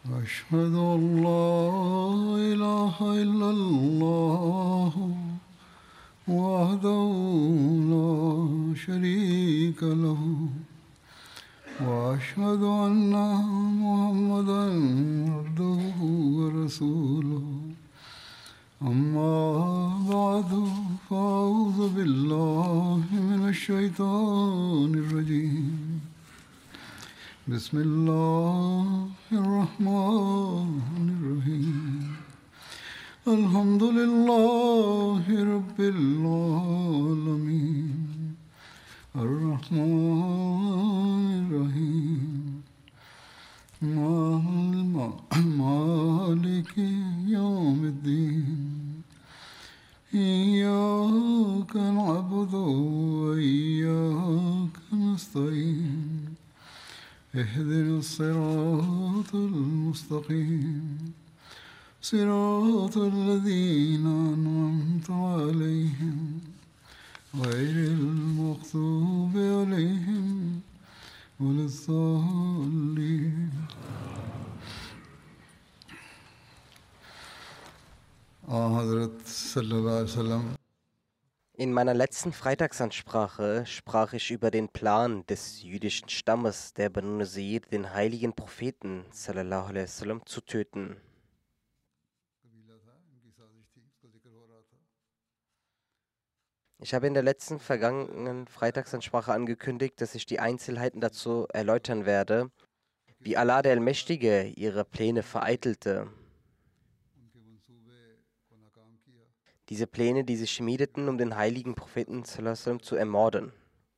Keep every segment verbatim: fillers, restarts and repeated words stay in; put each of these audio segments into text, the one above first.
أشهد أن لا إله إلا الله وحده لا شريك له وأشهد أن محمدا عبده ورسوله أما بعد فأعوذ بالله من الشيطان الرجيم بسم الله الرحمن الرحيم الحمد لله رب العالمين الرحمن الرحيم مالك يوم الدين إياك نعبد وإياك نستعين اهدنا الصراط المستقيم صراط الذين أنعمت عليهم غير المغضوب عليهم ولا الضالين Hazrat sallallahu alaihi wasallam. In meiner letzten Freitagsansprache sprach ich über den Plan des jüdischen Stammes der Banu Nazir, den heiligen Propheten sallallahu alaihi wasallam zu töten. Ich habe in der letzten vergangenen Freitagsansprache angekündigt, dass ich die Einzelheiten dazu erläutern werde, wie Allah der Allmächtige ihre Pläne vereitelte. Diese Pläne, die sie schmiedeten, um den heiligen Propheten sallallahu alaihi wasallam zu ermorden.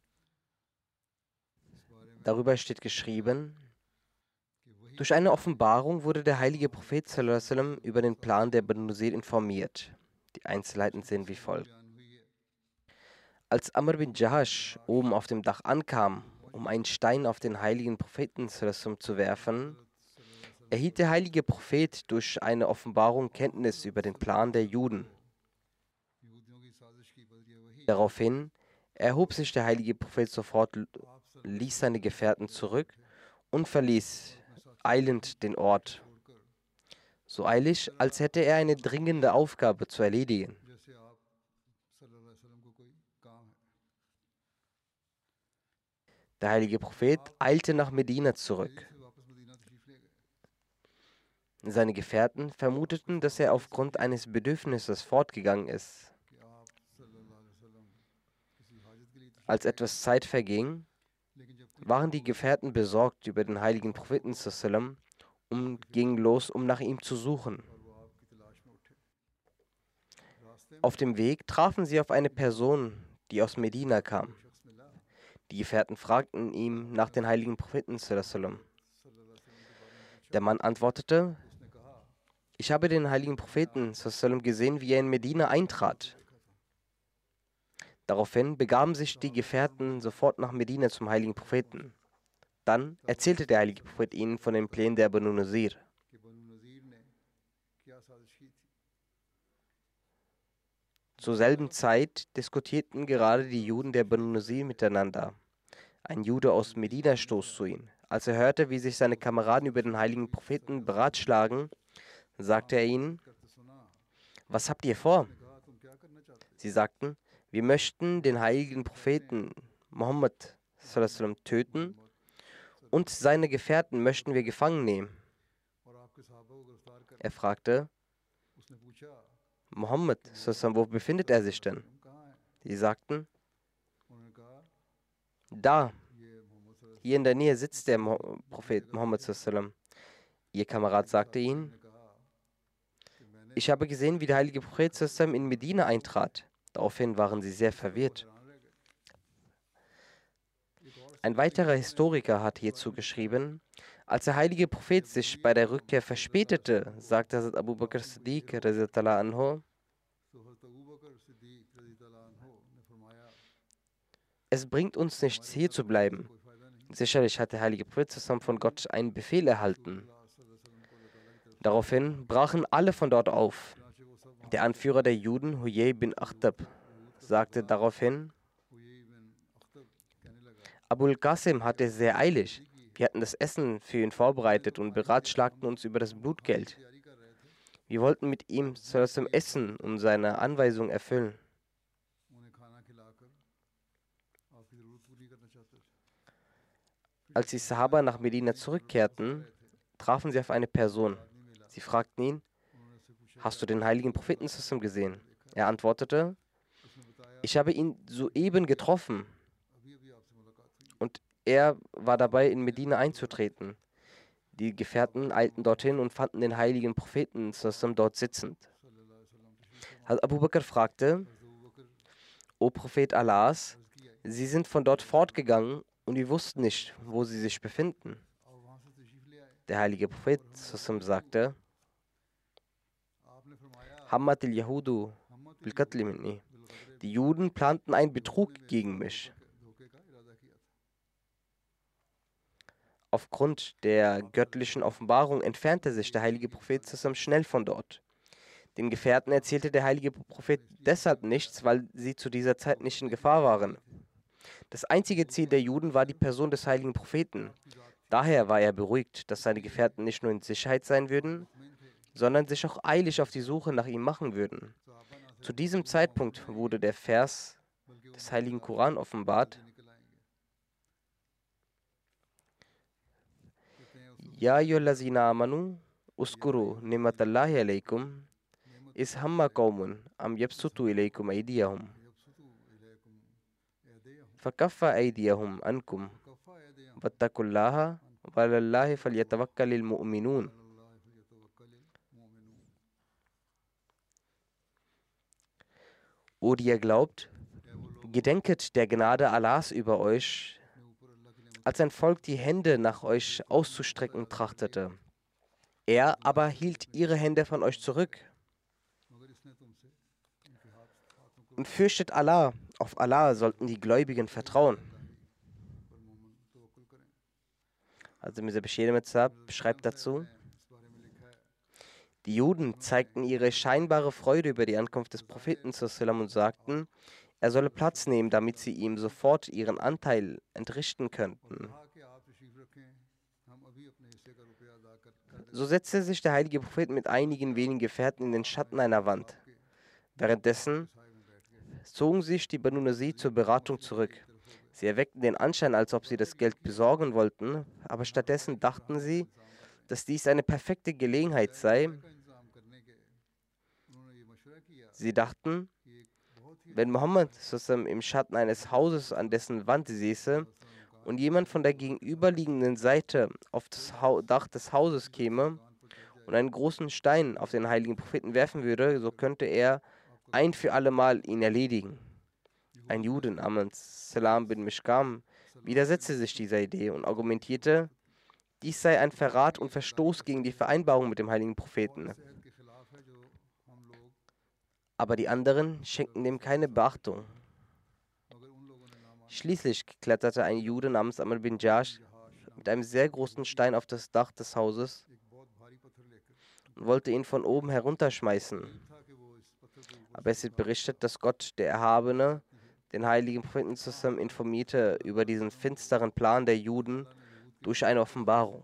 Darüber steht geschrieben: Durch eine Offenbarung wurde der heilige Prophet sallallahu alaihi wasallam über den Plan der Banu Nazir informiert. Die Einzelheiten sind wie folgt. Als Amr bin Jahash oben auf dem Dach ankam, um einen Stein auf den heiligen Propheten sallallahu alaihi wasallam zu werfen, erhielt der heilige Prophet durch eine Offenbarung Kenntnis über den Plan der Juden. Daraufhin erhob sich der heilige Prophet sofort, ließ seine Gefährten zurück und verließ eilend den Ort. So eilig, als hätte er eine dringende Aufgabe zu erledigen. Der heilige Prophet eilte nach Medina zurück. Seine Gefährten vermuteten, dass er aufgrund eines Bedürfnisses fortgegangen ist. Als etwas Zeit verging, waren die Gefährten besorgt über den heiligen Propheten sallam und gingen los, um nach ihm zu suchen. Auf dem Weg trafen sie auf eine Person, die aus Medina kam. Die Gefährten fragten ihn nach den heiligen Propheten sallam. Der Mann antwortete: Ich habe den heiligen Propheten sallam gesehen, wie er in Medina eintrat. Daraufhin begaben sich die Gefährten sofort nach Medina zum heiligen Propheten. Dann erzählte der heilige Prophet ihnen von den Plänen der Banu Nazir. Zur selben Zeit diskutierten gerade die Juden der Banu Nazir miteinander. Ein Jude aus Medina stieß zu ihnen. Als er hörte, wie sich seine Kameraden über den heiligen Propheten beratschlagen, sagte er ihnen: Was habt ihr vor? Sie sagten: Wir möchten den heiligen Propheten Muhammad sallallahu alaihi wasallam töten und seine Gefährten möchten wir gefangen nehmen. Er fragte: Muhammad sallallahu alaihi wasallam, wo befindet er sich denn? Sie sagten: Da, hier in der Nähe sitzt der Prophet Muhammad sallallahu alaihi wasallam. Ihr Kamerad sagte ihnen: Ich habe gesehen, wie der heilige Prophet sallallahu alaihi wasallam in Medina eintrat. Daraufhin waren sie sehr verwirrt. Ein weiterer Historiker hat hierzu geschrieben: Als der heilige Prophet sich bei der Rückkehr verspätete, sagte Hazrat Abu Bakr Siddiq radhiyallahu anhu: Es bringt uns nichts, hier zu bleiben. Sicherlich hat der heilige Prophet von Gott einen Befehl erhalten. Daraufhin brachen alle von dort auf. Der Anführer der Juden, Huyay bin Akhtab, sagte daraufhin: Abul Qasim hatte sehr eilig. Wir hatten das Essen für ihn vorbereitet und beratschlagten uns über das Blutgeld. Wir wollten mit ihm zum Essen und seine Anweisung erfüllen. Als die Sahaba nach Medina zurückkehrten, trafen sie auf eine Person. Sie fragten ihn: Hast du den heiligen Propheten zusammen gesehen? Er antwortete: Ich habe ihn soeben getroffen und er war dabei, in Medina einzutreten. Die Gefährten eilten dorthin und fanden den heiligen Propheten zusammen dort sitzend. Hazrat Abu Bakr fragte: O Prophet Allahs, Sie sind von dort fortgegangen und wir wussten nicht, wo Sie sich befinden. Der heilige Prophet zusammen sagte: Hammat al-Yahudu bil-Qatl minni. Die Juden planten einen Betrug gegen mich. Aufgrund der göttlichen Offenbarung entfernte sich der heilige Prophet zusammen schnell von dort. Den Gefährten erzählte der heilige Prophet deshalb nichts, weil sie zu dieser Zeit nicht in Gefahr waren. Das einzige Ziel der Juden war die Person des heiligen Propheten. Daher war er beruhigt, dass seine Gefährten nicht nur in Sicherheit sein würden, sondern sich auch eilig auf die Suche nach ihm machen würden. Zu diesem Zeitpunkt wurde der Vers des heiligen Koran offenbart: Ya ayyuhallazina amanu uskuru ni'matallahi alaykum is hamma qaumun am yabsutu ilaykum aydiyahum fakaffa aydiyahum ankum wattaqullaha walallahi falyatawakkalil mu'minun. O die ihr glaubt, gedenket der Gnade Allahs über euch, als ein Volk die Hände nach euch auszustrecken trachtete. Er aber hielt ihre Hände von euch zurück. Und fürchtet Allah, auf Allah sollten die Gläubigen vertrauen. Also Mirza Bashir Ahmad Sahib schreibt dazu: Die Juden zeigten ihre scheinbare Freude über die Ankunft des Propheten sallam und sagten, er solle Platz nehmen, damit sie ihm sofort ihren Anteil entrichten könnten. So setzte sich der heilige Prophet mit einigen wenigen Gefährten in den Schatten einer Wand. Währenddessen zogen sich die Banu Nazir zur Beratung zurück. Sie erweckten den Anschein, als ob sie das Geld besorgen wollten, aber stattdessen dachten sie, dass dies eine perfekte Gelegenheit sei. Sie dachten, wenn Mohammed im Schatten eines Hauses an dessen Wand säße und jemand von der gegenüberliegenden Seite auf das Dach des Hauses käme und einen großen Stein auf den heiligen Propheten werfen würde, so könnte er ein für alle Mal ihn erledigen. Ein Jude namens Salam bin Mishkam widersetzte sich dieser Idee und argumentierte, dies sei ein Verrat und Verstoß gegen die Vereinbarung mit dem heiligen Propheten. Aber die anderen schenkten dem keine Beachtung. Schließlich kletterte ein Jude namens Amr bin Jash mit einem sehr großen Stein auf das Dach des Hauses und wollte ihn von oben herunterschmeißen. Aber es wird berichtet, dass Gott, der Erhabene, den heiligen Propheten zusammen informierte über diesen finsteren Plan der Juden durch eine Offenbarung.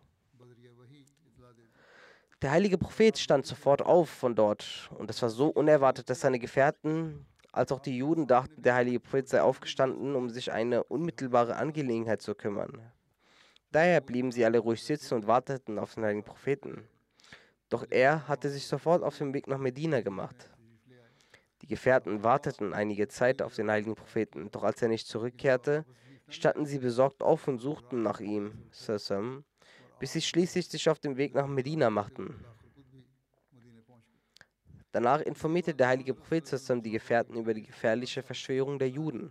Der heilige Prophet stand sofort auf von dort und es war so unerwartet, dass seine Gefährten als auch die Juden dachten, der heilige Prophet sei aufgestanden, um sich eine unmittelbare Angelegenheit zu kümmern. Daher blieben sie alle ruhig sitzen und warteten auf den heiligen Propheten. Doch er hatte sich sofort auf den Weg nach Medina gemacht. Die Gefährten warteten einige Zeit auf den heiligen Propheten, doch als er nicht zurückkehrte, standen sie besorgt auf und suchten nach ihm, bis sie schließlich sich auf den Weg nach Medina machten. Danach informierte der heilige Prophet die Gefährten über die gefährliche Verschwörung der Juden.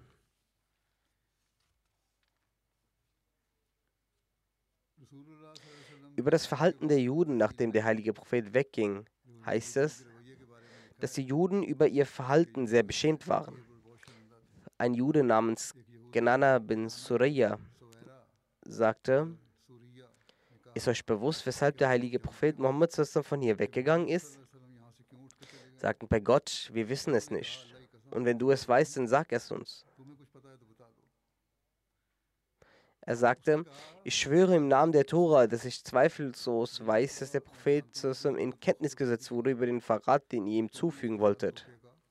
Über das Verhalten der Juden, nachdem der heilige Prophet wegging, heißt es, dass die Juden über ihr Verhalten sehr beschämt waren. Ein Jude namens Genana bin Suraya sagte, ist euch bewusst, weshalb der heilige Prophet Muhammad von hier weggegangen ist? Sagten, bei Gott, wir wissen es nicht. Und wenn du es weißt, dann sag es uns. Er sagte, ich schwöre im Namen der Tora, dass ich zweifellos weiß, dass der Prophet zusammen in Kenntnis gesetzt wurde über den Verrat, den ihr ihm zufügen wolltet.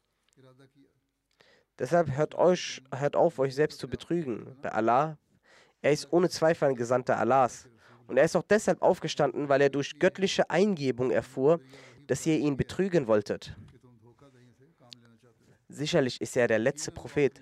Deshalb hört, euch, hört auf, euch selbst zu betrügen. Bei Allah, er ist ohne Zweifel ein Gesandter Allahs. Und er ist auch deshalb aufgestanden, weil er durch göttliche Eingebung erfuhr, dass ihr ihn betrügen wolltet. Sicherlich ist er der letzte Prophet.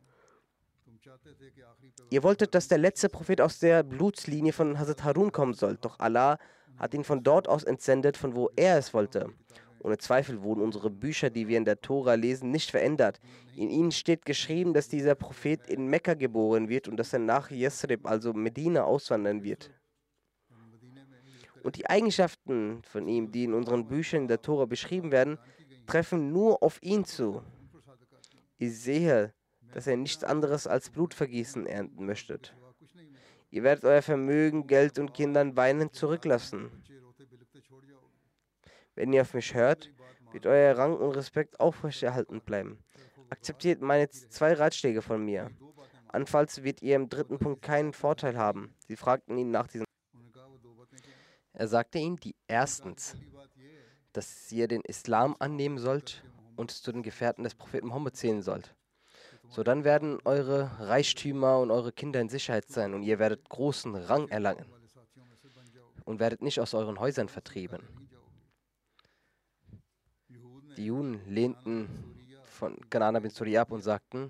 Ihr wolltet, dass der letzte Prophet aus der Blutslinie von Hazrat Harun kommen soll, doch Allah hat ihn von dort aus entsendet, von wo er es wollte. Ohne Zweifel wurden unsere Bücher, die wir in der Tora lesen, nicht verändert. In ihnen steht geschrieben, dass dieser Prophet in Mekka geboren wird und dass er nach Yasrib, also Medina, auswandern wird. Und die Eigenschaften von ihm, die in unseren Büchern in der Tora beschrieben werden, treffen nur auf ihn zu. Ich sehe, dass er nichts anderes als Blutvergießen ernten möchtet. Ihr werdet euer Vermögen, Geld und Kindern weinend zurücklassen. Wenn ihr auf mich hört, wird euer Rang und Respekt aufrechterhalten bleiben. Akzeptiert meine zwei Ratschläge von mir. Anfalls wird ihr im dritten Punkt keinen Vorteil haben. Sie fragten ihn nach diesen. Er sagte ihnen, die erstens, dass ihr den Islam annehmen sollt und zu den Gefährten des Propheten Mohammed zählen sollt. So dann werden eure Reichtümer und eure Kinder in Sicherheit sein und ihr werdet großen Rang erlangen und werdet nicht aus euren Häusern vertrieben. Die Juden lehnten von Kanana bin Suri ab und sagten,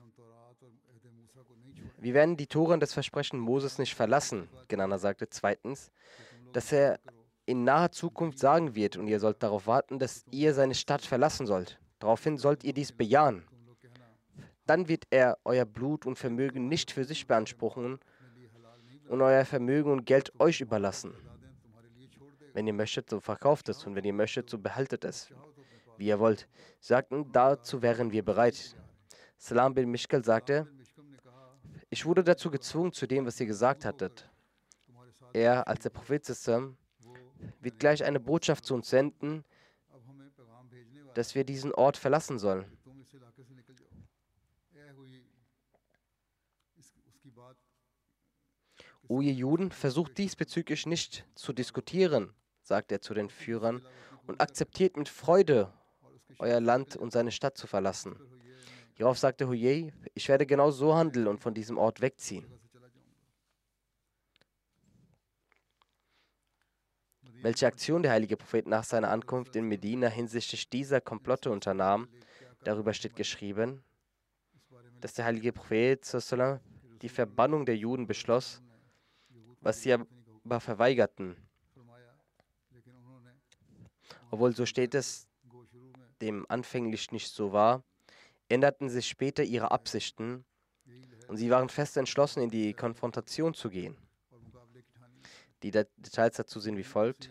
wir werden die Toren des Versprechens Moses nicht verlassen. Kanana sagte zweitens, dass er in naher Zukunft sagen wird und ihr sollt darauf warten, dass ihr seine Stadt verlassen sollt. Daraufhin sollt ihr dies bejahen. Dann wird er euer Blut und Vermögen nicht für sich beanspruchen und euer Vermögen und Geld euch überlassen. Wenn ihr möchtet, so verkauft es und wenn ihr möchtet, so behaltet es, wie ihr wollt. Sie sagten, dazu wären wir bereit. Salam bin Mishkal sagte, ich wurde dazu gezwungen, zu dem, was ihr gesagt hattet. Er, als der Prophet Sassam, wird gleich eine Botschaft zu uns senden, dass wir diesen Ort verlassen sollen. O ihr Juden, versucht diesbezüglich nicht zu diskutieren, sagt er zu den Führern, und akzeptiert mit Freude, euer Land und seine Stadt zu verlassen. Hierauf sagte Huyei, ich werde genau so handeln und von diesem Ort wegziehen. Welche Aktion der heilige Prophet nach seiner Ankunft in Medina hinsichtlich dieser Komplotte unternahm, darüber steht geschrieben, dass der heilige Prophet sallam, die Verbannung der Juden beschloss, was sie aber verweigerten. Obwohl, so steht es, dem anfänglich nicht so war, änderten sich später ihre Absichten und sie waren fest entschlossen, in die Konfrontation zu gehen. Die Details dazu sind wie folgt.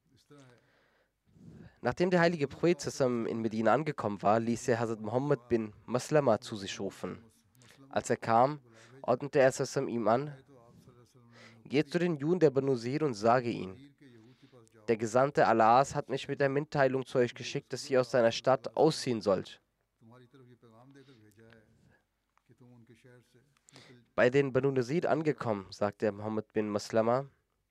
Nachdem der heilige Prophet zusammen in Medina angekommen war, ließ er Hazrat Muhammad bin Maslama zu sich rufen. Als er kam, ordnete er zusammen ihm an, geht zu den Juden der Banu Sir und sage ihnen, der Gesandte Allahs hat mich mit der Mitteilung zu euch geschickt, dass ihr aus seiner Stadt ausziehen sollt. Bei den Banu Nazir angekommen, sagte Muhammad bin Maslama,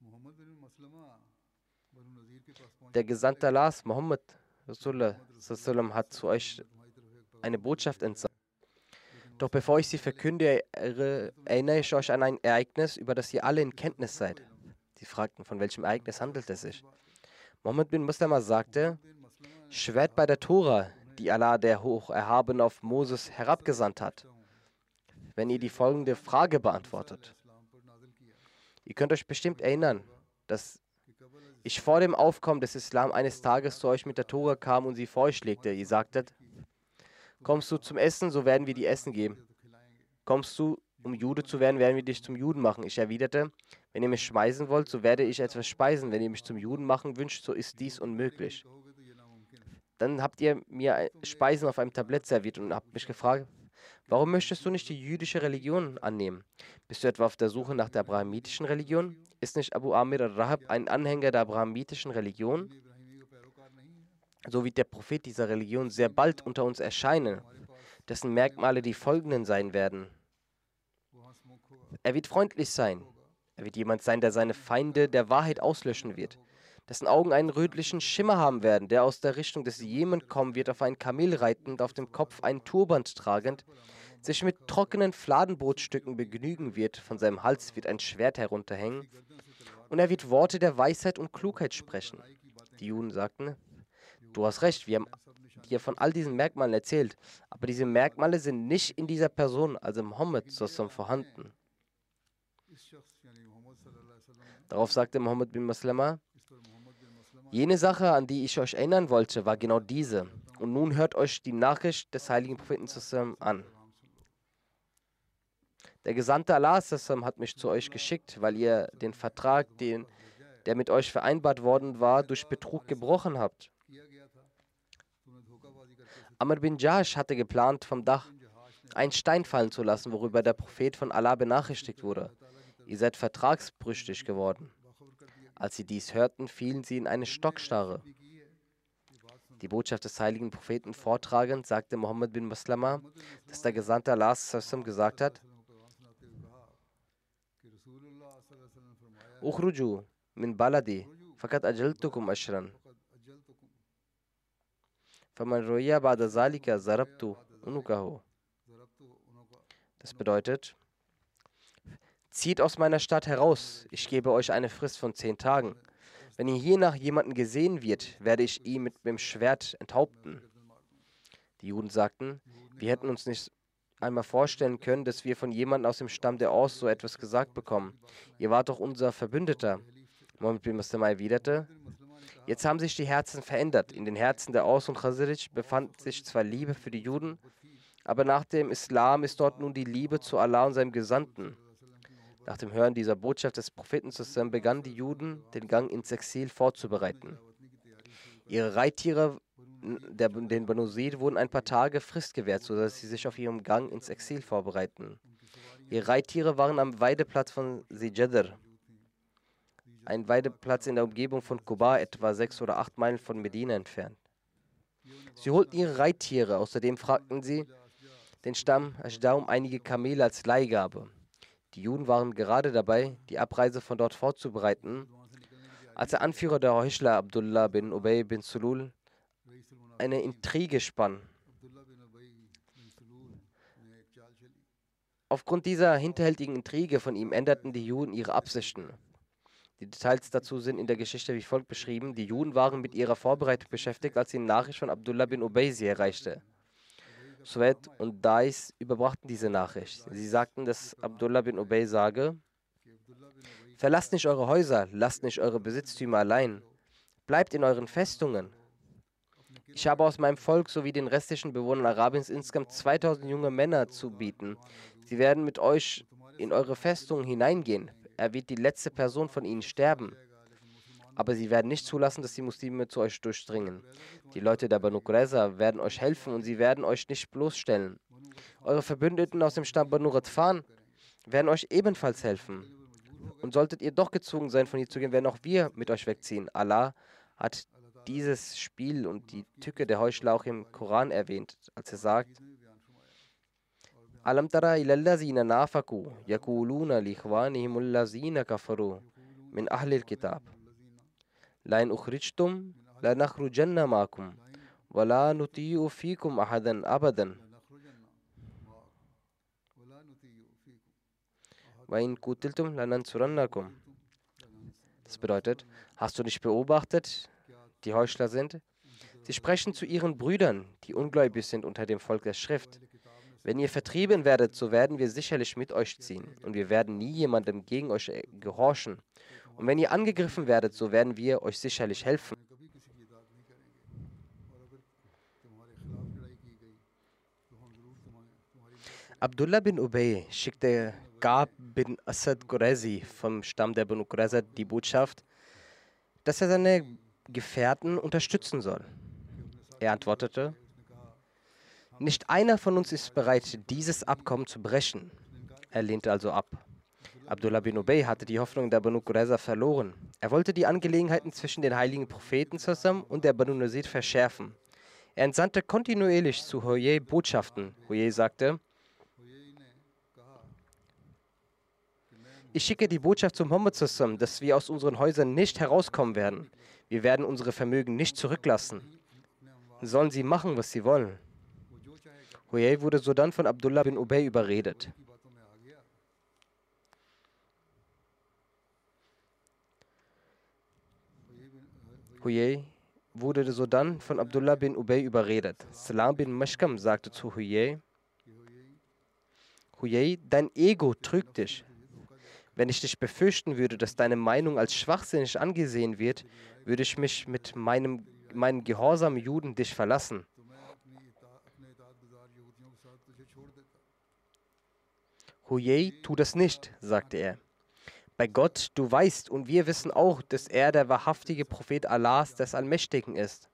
der Gesandte Allahs, Muhammad Rasulullah, hat zu euch eine Botschaft entsandt. Doch bevor ich sie verkünde, erinnere ich euch an ein Ereignis, über das ihr alle in Kenntnis seid. Sie fragten, von welchem Ereignis handelt es sich? Muhammad bin Maslama sagte, schwert bei der Tora, die Allah der Hocherhabene auf Moses herabgesandt hat, wenn ihr die folgende Frage beantwortet. Ihr könnt euch bestimmt erinnern, dass ich vor dem Aufkommen des Islam eines Tages zu euch mit der Tora kam und sie vor euch legte. Ihr sagtet, kommst du zum Essen, so werden wir dir Essen geben. Kommst du, um Jude zu werden, werden wir dich zum Juden machen. Ich erwiderte, wenn ihr mich speisen wollt, so werde ich etwas speisen. Wenn ihr mich zum Juden machen wünscht, so ist dies unmöglich. Dann habt ihr mir Speisen auf einem Tablett serviert und habt mich gefragt, warum möchtest du nicht die jüdische Religion annehmen? Bist du etwa auf der Suche nach der abrahamitischen Religion? Ist nicht Abu Amir al-Rahab ein Anhänger der abrahamitischen Religion? So wird der Prophet dieser Religion sehr bald unter uns erscheinen, dessen Merkmale die folgenden sein werden. Er wird freundlich sein. Er wird jemand sein, der seine Feinde der Wahrheit auslöschen wird, dessen Augen einen rötlichen Schimmer haben werden, der aus der Richtung des Jemen kommen wird, auf ein Kamel reitend, auf dem Kopf einen Turband tragend, sich mit trockenen Fladenbrotstücken begnügen wird, von seinem Hals wird ein Schwert herunterhängen, und er wird Worte der Weisheit und Klugheit sprechen. Die Juden sagten, du hast recht, wir haben dir von all diesen Merkmalen erzählt, aber diese Merkmale sind nicht in dieser Person, also Mohammed, sozusagen vorhanden. Darauf sagte Mohammed bin Maslama, jene Sache, an die ich euch erinnern wollte, war genau diese. Und nun hört euch die Nachricht des heiligen Propheten zusammen an. Der Gesandte Allah zusammen hat mich zu euch geschickt, weil ihr den Vertrag, den, der mit euch vereinbart worden war, durch Betrug gebrochen habt. Amr bin Jash hatte geplant, vom Dach einen Stein fallen zu lassen, worüber der Prophet von Allah benachrichtigt wurde. Ihr seid vertragsbrüchig geworden. Als sie dies hörten, fielen sie in eine Stockstarre. Die Botschaft des heiligen Propheten vortragend, sagte Mohammed bin Maslama, dass der Gesandte Allah gesagt hat, Ukhruju min baladi, fakat ajaltukum ashran. Faman roya ba'da zalika zarabtu unukahu. Das bedeutet, zieht aus meiner Stadt heraus, ich gebe euch eine Frist von zehn Tagen. Wenn hier hiernach jemanden gesehen wird, werde ich ihn mit dem Schwert enthaupten. Die Juden sagten, wir hätten uns nicht einmal vorstellen können, dass wir von jemandem aus dem Stamm der Aus so etwas gesagt bekommen. Ihr wart doch unser Verbündeter. Mohammed bin Maslama erwiderte, jetzt haben sich die Herzen verändert. In den Herzen der Aus und Khazraj befand sich zwar Liebe für die Juden, aber nach dem Islam ist dort nun die Liebe zu Allah und seinem Gesandten. Nach dem Hören dieser Botschaft des Propheten zusammen begannen die Juden, den Gang ins Exil vorzubereiten. Ihre Reittiere, der, den Banu Sid, wurden ein paar Tage Frist gewährt, sodass sie sich auf ihrem Gang ins Exil vorbereiten. Ihre Reittiere waren am Weideplatz von Zijadr, ein Weideplatz in der Umgebung von Quba, etwa sechs oder acht Meilen von Medina entfernt. Sie holten ihre Reittiere, außerdem fragten sie den Stamm Ashda um einige Kamele als Leihgabe. Die Juden waren gerade dabei, die Abreise von dort vorzubereiten, als der Anführer der Heuchler Abdullah bin Ubay bin Sulul eine Intrige spann. Aufgrund dieser hinterhältigen Intrige von ihm änderten die Juden ihre Absichten. Die Details dazu sind in der Geschichte wie folgt beschrieben. Die Juden waren mit ihrer Vorbereitung beschäftigt, als die Nachricht von Abdullah bin Ubay sie erreichte. Suwed und Dais überbrachten diese Nachricht. Sie sagten, dass Abdullah bin Ubay sage, verlasst nicht eure Häuser, lasst nicht eure Besitztümer allein, bleibt in euren Festungen. Ich habe aus meinem Volk sowie den restlichen Bewohnern Arabiens insgesamt zweitausend junge Männer zu bieten. Sie werden mit euch in eure Festungen hineingehen. Er wird die letzte Person von ihnen sterben. Aber sie werden nicht zulassen, dass die Muslime zu euch durchdringen. Die Leute der Banu Qurayza werden euch helfen und sie werden euch nicht bloßstellen. Eure Verbündeten aus dem Stamm Banu Radfan werden euch ebenfalls helfen. Und solltet ihr doch gezwungen sein, von hier zu gehen, werden auch wir mit euch wegziehen. Allah hat dieses Spiel und die Tücke der Heuchler auch im Koran erwähnt, als er sagt, Alam tara ilallazina nafaku yakuluna li ikhwanihim allazina kafaru min ahli al-kitab. Lain ukhrijtum la nakhrujanna ma'akum wa la nuti'u fikum ahadan abadan wa in qutiltum lanansurannakum. Das bedeutet, hast du nicht beobachtet, die Heuchler sind? Sie sprechen zu ihren Brüdern, die ungläubig sind unter dem Volk der Schrift. Wenn ihr vertrieben werdet, so werden wir sicherlich mit euch ziehen und wir werden nie jemandem gegen euch gehorchen. Und wenn ihr angegriffen werdet, so werden wir euch sicherlich helfen. Abdullah bin Ubay schickte Gab bin Asad Qurayzi vom Stamm der Banu Qurayza die Botschaft, dass er seine Gefährten unterstützen soll. Er antwortete, nicht einer von uns ist bereit, dieses Abkommen zu brechen. Er lehnte also ab. Abdullah bin Ubay hatte die Hoffnung der Banu Qurayza verloren. Er wollte die Angelegenheiten zwischen den heiligen Propheten zusammen und der Banu Nazir verschärfen. Er entsandte kontinuierlich zu Huyay Botschaften. Huyay sagte, Ich schicke die Botschaft zu Muhammad zusammen, dass wir aus unseren Häusern nicht herauskommen werden. Wir werden unsere Vermögen nicht zurücklassen. Sollen sie machen, was sie wollen. Huyay wurde sodann von Abdullah bin Ubay überredet. Huyay wurde sodann von Abdullah bin Ubay überredet. Salam bin Mashkam sagte zu Huyay: Huyay, dein Ego trügt dich. Wenn ich dich befürchten würde, dass deine Meinung als schwachsinnig angesehen wird, würde ich mich mit meinem, meinen gehorsamen Juden dich verlassen. Huyay, tu das nicht, sagte er. Bei Gott, du weißt und wir wissen auch, dass er der wahrhaftige Prophet Allahs des Allmächtigen ist.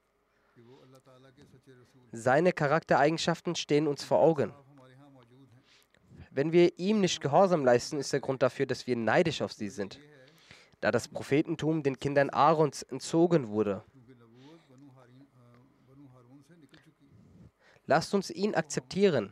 Seine Charaktereigenschaften stehen uns vor Augen. Wenn wir ihm nicht Gehorsam leisten, ist der Grund dafür, dass wir neidisch auf sie sind, da das Prophetentum den Kindern Aarons entzogen wurde. Lasst uns ihn akzeptieren.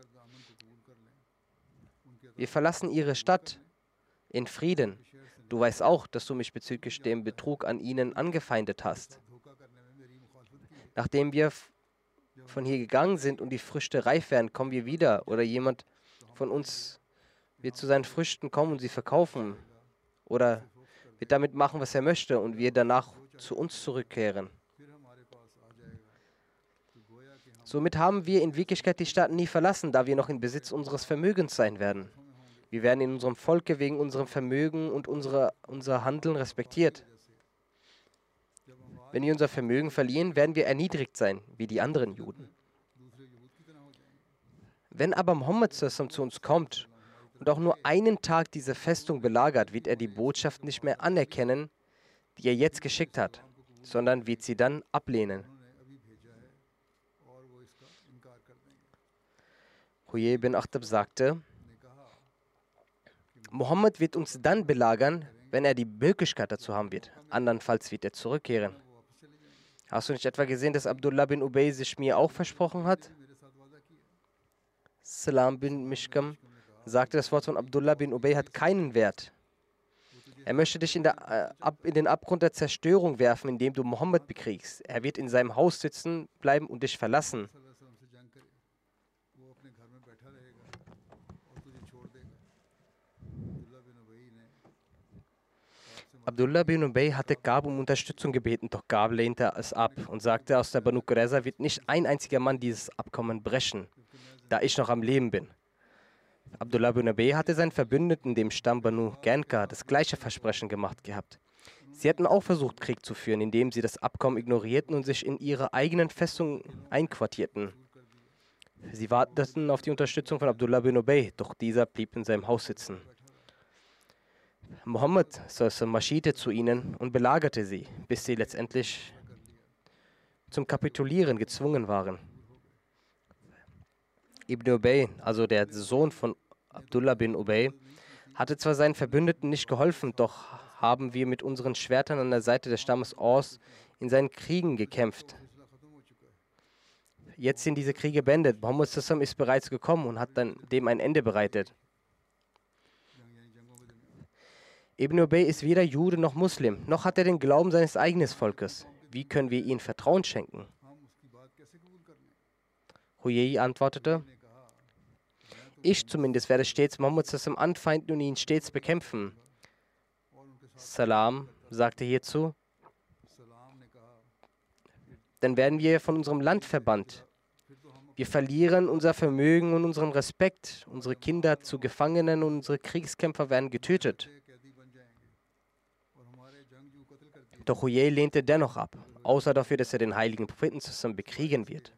Wir verlassen ihre Stadt in Frieden. Du weißt auch, dass du mich bezüglich dem Betrug an ihnen angefeindet hast. Nachdem wir von hier gegangen sind und die Früchte reif werden, kommen wir wieder oder jemand von uns wird zu seinen Früchten kommen und sie verkaufen oder wird damit machen, was er möchte und wir danach zu uns zurückkehren. Somit haben wir in Wirklichkeit die Stadt nie verlassen, da wir noch in Besitz unseres Vermögens sein werden. Wir werden in unserem Volke wegen unserem Vermögen und unserer, unser Handeln respektiert. Wenn wir unser Vermögen verlieren, werden wir erniedrigt sein, wie die anderen Juden. Wenn aber Muhammad zu uns kommt und auch nur einen Tag diese Festung belagert, wird er die Botschaft nicht mehr anerkennen, die er jetzt geschickt hat, sondern wird sie dann ablehnen. Huyay bin Akhtab sagte: Muhammad wird uns dann belagern, wenn er die Möglichkeit dazu haben wird. Andernfalls wird er zurückkehren. Hast du nicht etwa gesehen, dass Abdullah bin Ubay sich mir auch versprochen hat? Salam bin Mishkam sagte, das Wort von Abdullah bin Ubay hat keinen Wert. Er möchte dich in, der, äh, ab, in den Abgrund der Zerstörung werfen, indem du Muhammad bekriegst. Er wird in seinem Haus sitzen bleiben und dich verlassen. Abdullah bin Ubay hatte Gab um Unterstützung gebeten, doch Gab lehnte es ab und sagte, aus der Banu Qurayza wird nicht ein einziger Mann dieses Abkommen brechen, da ich noch am Leben bin. Abdullah bin Ubay hatte seinen Verbündeten, dem Stamm Banu Ghanqa, das gleiche Versprechen gemacht gehabt. Sie hatten auch versucht, Krieg zu führen, indem sie das Abkommen ignorierten und sich in ihre eigenen Festungen einquartierten. Sie warteten auf die Unterstützung von Abdullah bin Ubay, doch dieser blieb in seinem Haus sitzen. Muhammad marschierte zu ihnen und belagerte sie, bis sie letztendlich zum Kapitulieren gezwungen waren. Ibn Ubay, also der Sohn von Abdullah bin Ubay, hatte zwar seinen Verbündeten nicht geholfen, doch haben wir mit unseren Schwertern an der Seite des Stammes Aus in seinen Kriegen gekämpft. Jetzt sind diese Kriege beendet. Muhammad ist bereits gekommen und hat dann dem ein Ende bereitet. Ibn Ubay ist weder Jude noch Muslim, noch hat er den Glauben seines eigenen Volkes. Wie können wir ihm Vertrauen schenken? Huyay antwortete: Ich zumindest werde stets Muhammad anfeinden und ihn stets bekämpfen. Salam sagte hierzu: Dann werden wir von unserem Land verbannt. Wir verlieren unser Vermögen und unseren Respekt. Unsere Kinder zu Gefangenen und unsere Kriegskämpfer werden getötet. Doch Huyay lehnte dennoch ab, außer dafür, dass er den heiligen Propheten zusammen bekriegen wird.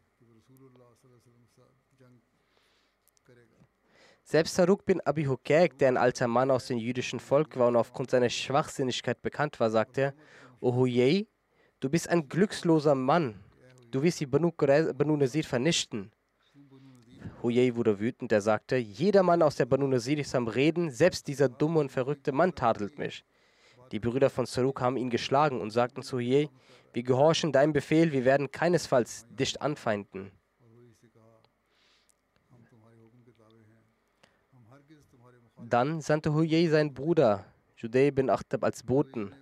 Selbst Saruk bin Abi Hukayk, der ein alter Mann aus dem jüdischen Volk war und aufgrund seiner Schwachsinnigkeit bekannt war, sagte: O Huyay, du bist ein glücksloser Mann. Du wirst die Banu, Banu Nazir vernichten. Huyay wurde wütend, er sagte: Jeder Mann aus der Banu Nazir ist am Reden, selbst dieser dumme und verrückte Mann tadelt mich. Die Brüder von Saruk haben ihn geschlagen und sagten zu Huyay: Wir gehorchen deinem Befehl, wir werden keinesfalls dich anfeinden. Dann sandte Huyay seinen Bruder Judai bin Akhtab als Boten.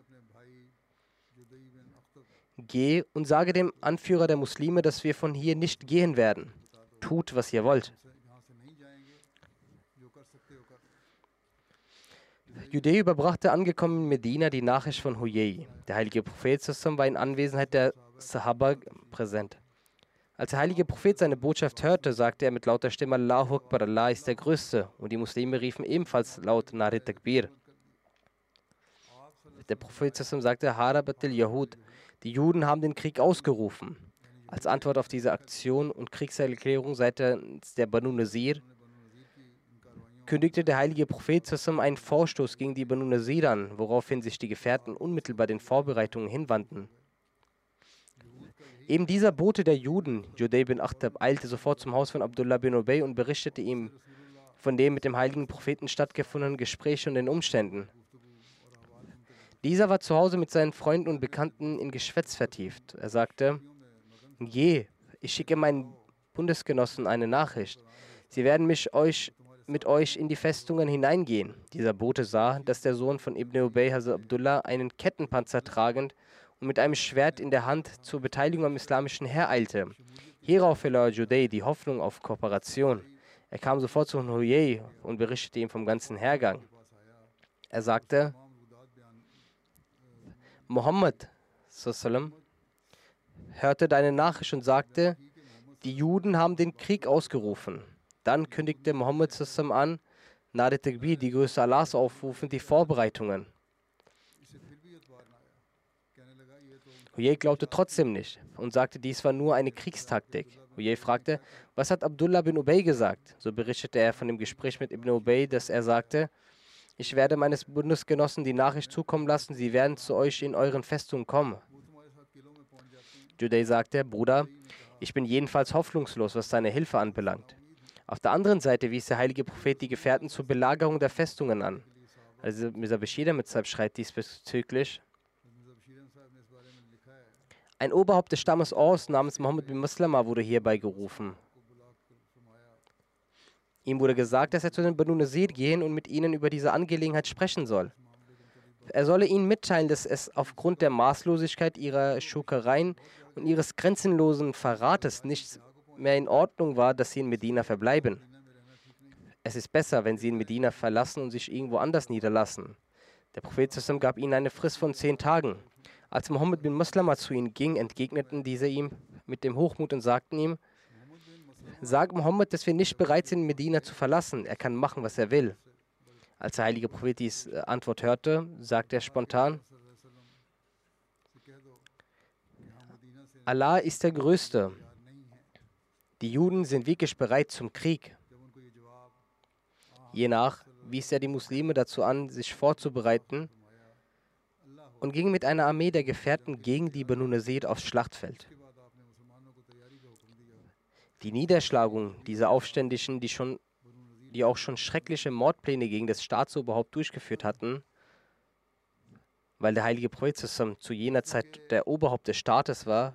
Geh und sage dem Anführer der Muslime, dass wir von hier nicht gehen werden. Tut, was ihr wollt. Judai überbrachte angekommen in Medina die Nachricht von Huyay. Der heilige Prophet zusammen war in Anwesenheit der Sahaba präsent. Als der heilige Prophet seine Botschaft hörte, sagte er mit lauter Stimme, Allahu Akbar, Allah ist der Größte. Und die Muslime riefen ebenfalls laut Nari Takbir. Der Prophet zusammen sagte, Harabatil Yahud, die Juden haben den Krieg ausgerufen. Als Antwort auf diese Aktion und Kriegserklärung seitens der Banu Nazir kündigte der heilige Prophet zusammen einen Vorstoß gegen die Banu Nazir an, woraufhin sich die Gefährten unmittelbar den Vorbereitungen hinwandten. Eben dieser Bote der Juden, Judai bin Akhtab, eilte sofort zum Haus von Abdullah bin Ubay und berichtete ihm von dem mit dem heiligen Propheten stattgefundenen Gespräch und den Umständen. Dieser war zu Hause mit seinen Freunden und Bekannten in Geschwätz vertieft. Er sagte, je, ich schicke meinen Bundesgenossen eine Nachricht. Sie werden mich euch, mit euch in die Festungen hineingehen. Dieser Bote sah, dass der Sohn von Ibn Ubay, Hazrat Abdullah, einen Kettenpanzer tragend und mit einem Schwert in der Hand zur Beteiligung am islamischen Heer eilte. Hierauf verlor Judai die Hoffnung auf Kooperation. Er kam sofort zu Huyay und berichtete ihm vom ganzen Hergang. Er sagte, Mohammed sallam, hörte deine Nachricht und sagte, die Juden haben den Krieg ausgerufen. Dann kündigte Mohammed sallam an, Nari Takbir, die Größe Allahs aufrufen, die Vorbereitungen. Huyay glaubte trotzdem nicht und sagte, dies war nur eine Kriegstaktik. Huyay fragte, was hat Abdullah bin Ubay gesagt? So berichtete er von dem Gespräch mit Ibn Ubay, dass er sagte, ich werde meines Bundesgenossen die Nachricht zukommen lassen, sie werden zu euch in euren Festungen kommen. Judai sagte, Bruder, ich bin jedenfalls hoffnungslos, was deine Hilfe anbelangt. Auf der anderen Seite wies der heilige Prophet die Gefährten zur Belagerung der Festungen an. Also Mirza Bashir mit schreibt diesbezüglich, ein Oberhaupt des Stammes Aus namens Mohammed bin Maslama wurde hierbei gerufen. Ihm wurde gesagt, dass er zu den Banu Nazir gehen und mit ihnen über diese Angelegenheit sprechen soll. Er solle ihnen mitteilen, dass es aufgrund der Maßlosigkeit ihrer Schurkereien und ihres grenzenlosen Verrates nicht mehr in Ordnung war, dass sie in Medina verbleiben. Es ist besser, wenn sie in Medina verlassen und sich irgendwo anders niederlassen. Der Prophet zusammen gab ihnen eine Frist von zehn Tagen. Als Mohammed bin Maslama zu ihnen ging, entgegneten diese ihm mit dem Hochmut und sagten ihm, sag Mohammed, dass wir nicht bereit sind, Medina zu verlassen. Er kann machen, was er will. Als der heilige Prophet diese Antwort hörte, sagte er spontan, Allah ist der Größte. Die Juden sind wirklich bereit zum Krieg. Je nach wies er die Muslime dazu an, sich vorzubereiten und ging mit einer Armee der Gefährten gegen die Banu Nazir aufs Schlachtfeld. Die Niederschlagung dieser Aufständischen, die, schon, die auch schon schreckliche Mordpläne gegen das Staatsoberhaupt durchgeführt hatten, weil der heilige Prophet zu jener Zeit der Oberhaupt des Staates war,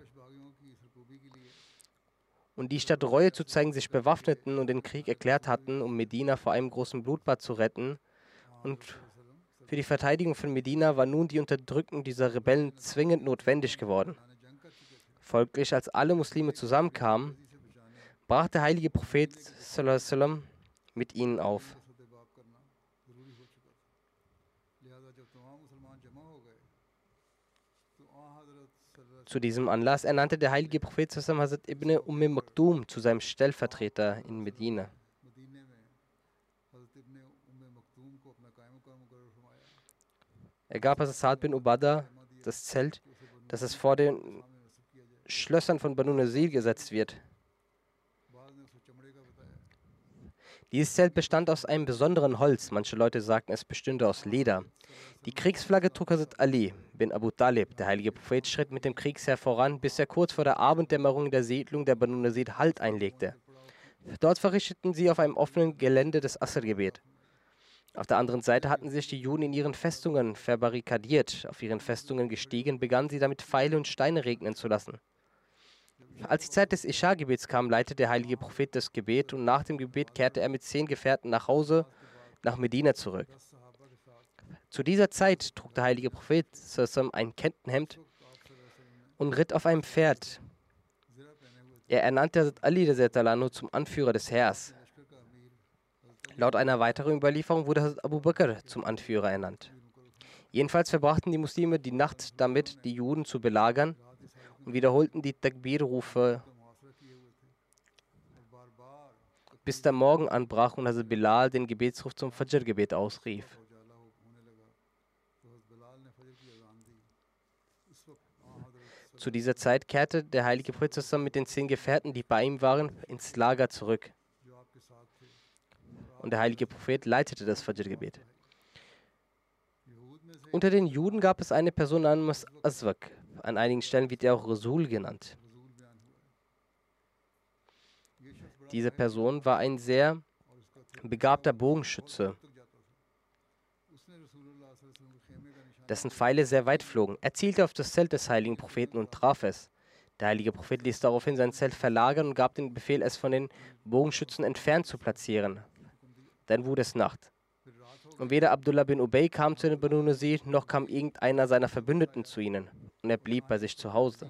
und die statt Reue zu zeigen sich bewaffneten und den Krieg erklärt hatten, um Medina vor einem großen Blutbad zu retten. Und für die Verteidigung von Medina war nun die Unterdrückung dieser Rebellen zwingend notwendig geworden. Folglich, als alle Muslime zusammenkamen, brach der heilige Prophet sallallahu alaihi wasallam mit ihnen auf. Zu diesem Anlass ernannte der heilige Prophet zusammen Hazrat Ibn Umm Maktum zu seinem Stellvertreter in Medina. Er gab Hazrat Sa'd bin Ubadah das Zelt, das es vor den Schlössern von Banu Nazir gesetzt wird. Dieses Zelt bestand aus einem besonderen Holz. Manche Leute sagten, es bestünde aus Leder. Die Kriegsflagge trug Hazrat Ali bin Abu Talib. Der heilige Prophet schritt mit dem Kriegsheer voran, bis er kurz vor der Abenddämmerung in der Siedlung der Banu Nazir Halt einlegte. Dort verrichteten sie auf einem offenen Gelände das Asr-Gebet. Auf der anderen Seite hatten sich die Juden in ihren Festungen verbarrikadiert. Auf ihren Festungen gestiegen, begannen sie damit Pfeile und Steine regnen zu lassen. Als die Zeit des Isha-Gebets kam, leitete der heilige Prophet das Gebet und nach dem Gebet kehrte er mit zehn Gefährten nach Hause, nach Medina zurück. Zu dieser Zeit trug der heilige Prophet sallam ein Kettenhemd und ritt auf einem Pferd. Er ernannte Hazrat Ali radhiyallahu zum Anführer des Heers. Laut einer weiteren Überlieferung wurde Hazrat Abu Bakr zum Anführer ernannt. Jedenfalls verbrachten die Muslime die Nacht damit, die Juden zu belagern und wiederholten die Takbir-Rufe, bis der Morgen anbrach und Hazrat Bilal den Gebetsruf zum Fajr-Gebet ausrief. Zu dieser Zeit kehrte der heilige Prophet zusammen mit den zehn Gefährten, die bei ihm waren, ins Lager zurück. Und der heilige Prophet leitete das Fajr-Gebet. Unter den Juden gab es eine Person namens Aswak. An einigen Stellen wird er auch Rasul genannt. Diese Person war ein sehr begabter Bogenschütze, dessen Pfeile sehr weit flogen. Er zielte auf das Zelt des heiligen Propheten und traf es. Der heilige Prophet ließ daraufhin sein Zelt verlagern und gab den Befehl, es von den Bogenschützen entfernt zu platzieren. Dann wurde es Nacht. Und weder Abdullah bin Ubay kam zu den Banu Nazir, noch kam irgendeiner seiner Verbündeten zu ihnen. Und er blieb bei sich zu Hause.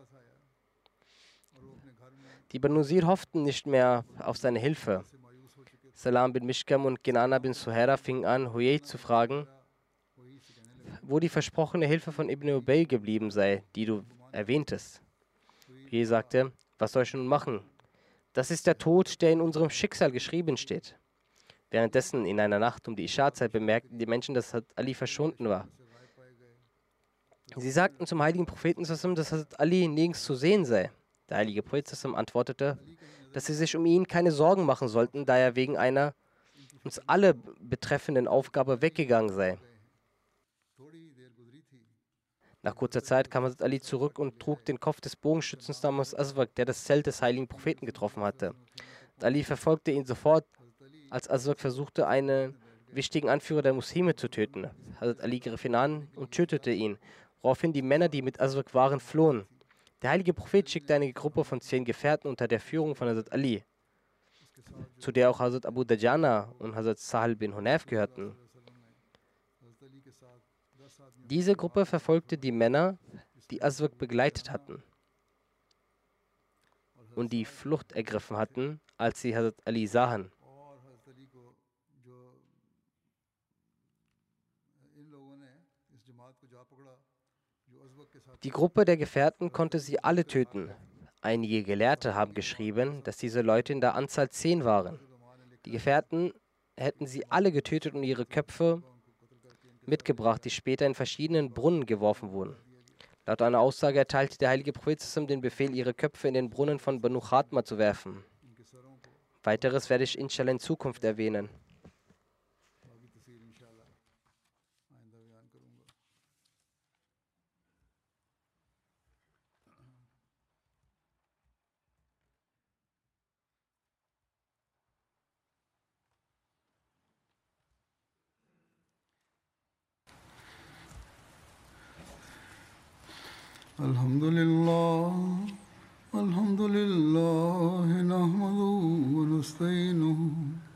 Die Banu Nazir hofften nicht mehr auf seine Hilfe. Salam bin Mishkam und Kinana bin Suhaira fingen an, Huyay zu fragen, wo die versprochene Hilfe von Ibn Ubay geblieben sei, die du erwähntest. Huyay sagte, was soll ich nun machen? Das ist der Tod, der in unserem Schicksal geschrieben steht. Währenddessen in einer Nacht um die Isha-Zeit bemerkten die Menschen, dass Hazrat Ali verschwunden war. Sie sagten zum heiligen Propheten, dass Hazrat Ali nirgends zu sehen sei. Der heilige Prophet antwortete, dass sie sich um ihn keine Sorgen machen sollten, da er wegen einer uns alle betreffenden Aufgabe weggegangen sei. Nach kurzer Zeit kam Hazrat Ali zurück und trug den Kopf des Bogenschützens namens Aswak, der das Zelt des heiligen Propheten getroffen hatte. Ali verfolgte ihn sofort, als Aswak versuchte, einen wichtigen Anführer der Muslime zu töten. Hazrat Ali griff ihn an und tötete ihn, woraufhin die Männer, die mit Aswak waren, flohen. Der heilige Prophet schickte eine Gruppe von zehn Gefährten unter der Führung von Hazrat Ali, zu der auch Hazrat Abu Dajana und Hazrat Sahal bin Hunayf gehörten. Diese Gruppe verfolgte die Männer, die Aswak begleitet hatten und die Flucht ergriffen hatten, als sie Hazrat Ali sahen. Die Gruppe der Gefährten konnte sie alle töten. Einige Gelehrte haben geschrieben, dass diese Leute in der Anzahl zehn waren. Die Gefährten hätten sie alle getötet und ihre Köpfe mitgebracht, die später in verschiedenen Brunnen geworfen wurden. Laut einer Aussage erteilte der heilige Prophet den Befehl, ihre Köpfe in den Brunnen von Banu Khatma zu werfen. Weiteres werde ich inshallah in Zukunft erwähnen. Alhamdulillah, Alhamdulillah, nahmaduhu wa nasta'inuhu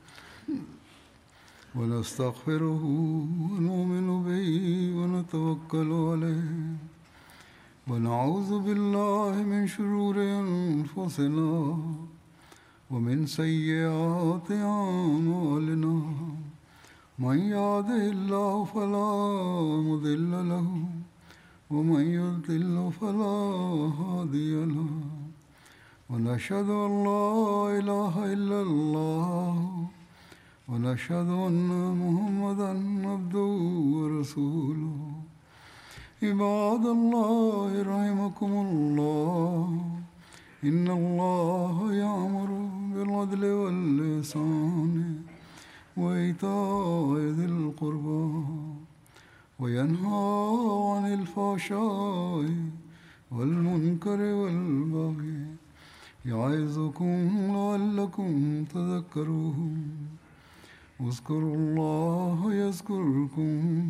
wa nastaghfiruhu wa nu'minu bihi wa natawakkalu alayhi wa na'udhu billahi min shururi anfusina wa min sayyiati a'malina. Man yahdihillahu fala mudilla lahu ومن يضلل فلا هادي له ونشهد أن لا إله إلا الله ونشهد أن محمدا عبده ورسوله عباد الله رحمكم الله إن الله يأمر بالعدل والإحسان وإيتاء ذي القربى وينهى عن الفحشاء والمنكر والبغي يعظكم لعلكم تذكرون اذكروا الله يذكركم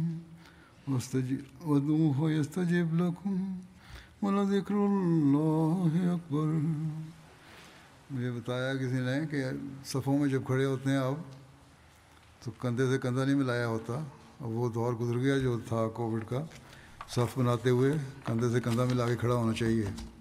وادعوه يستجب لكم ولذكر الله أكبر. मुझे बताया किसी ने कि सफ़ों में जब खड़े होते हैं आप तो कंधे से कंधा नहीं मिलाया होता। अब वो दौर गुजर गया जो था कोविड का। सफ बनाते हुए कंधे से कंधा मिला के खड़ा होना चाहिए।